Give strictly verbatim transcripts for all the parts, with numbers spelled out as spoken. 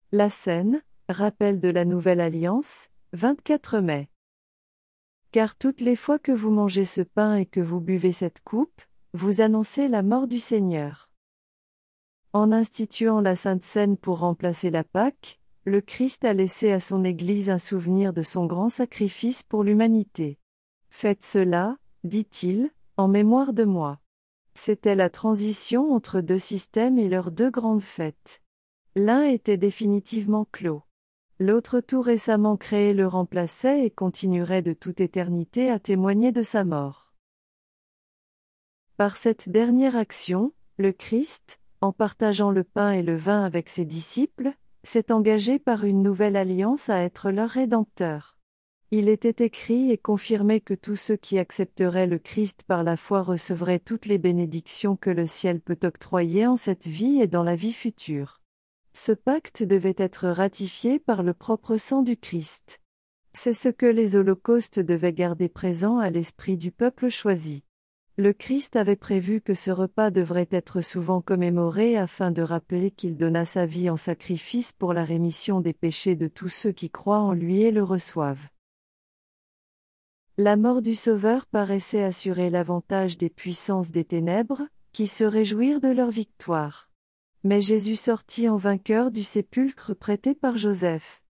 La scène, rappel de la nouvelle alliance, vingt-quatre mai. Car toutes les fois que vous mangez ce pain et que vous buvez cette coupe, vous annoncez la mort du Seigneur. En instituant la Sainte Seine pour remplacer la Pâque, le Christ a laissé à son Église un souvenir de son grand sacrifice pour l'humanité. Faites cela, dit-il, en mémoire de moi. C'était la transition entre deux systèmes et leurs deux grandes fêtes. L'un était définitivement clos. L'autre tout récemment créé le remplaçait et continuerait de toute éternité à témoigner de sa mort. Par cette dernière action, le Christ, en partageant le pain et le vin avec ses disciples, s'est engagé par une nouvelle alliance à être leur Rédempteur. Il était écrit et confirmé que tous ceux qui accepteraient le Christ par la foi recevraient toutes les bénédictions que le ciel peut octroyer en cette vie et dans la vie future. Ce pacte devait être ratifié par le propre sang du Christ. C'est ce que les holocaustes devaient garder présent à l'esprit du peuple choisi. Le Christ avait prévu que ce repas devrait être souvent commémoré afin de rappeler qu'il donna sa vie en sacrifice pour la rémission des péchés de tous ceux qui croient en lui et le reçoivent. La mort du Sauveur paraissait assurer l'avantage des puissances des ténèbres, qui se réjouirent de leur victoire. Mais Jésus sortit en vainqueur du sépulcre prêté par Joseph.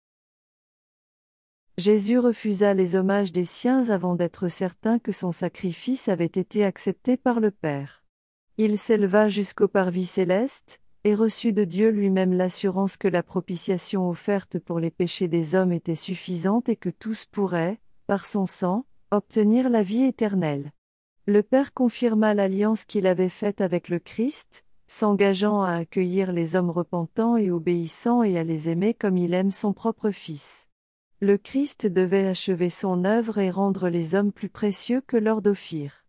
Jésus refusa les hommages des siens avant d'être certain que son sacrifice avait été accepté par le Père. Il s'éleva jusqu'au parvis céleste, et reçut de Dieu lui-même l'assurance que la propitiation offerte pour les péchés des hommes était suffisante et que tous pourraient, par son sang, obtenir la vie éternelle. Le Père confirma l'alliance qu'il avait faite avec le Christ, s'engageant à accueillir les hommes repentants et obéissants et à les aimer comme il aime son propre Fils. Le Christ devait achever son œuvre et rendre les hommes plus précieux que l'or d'Ophir.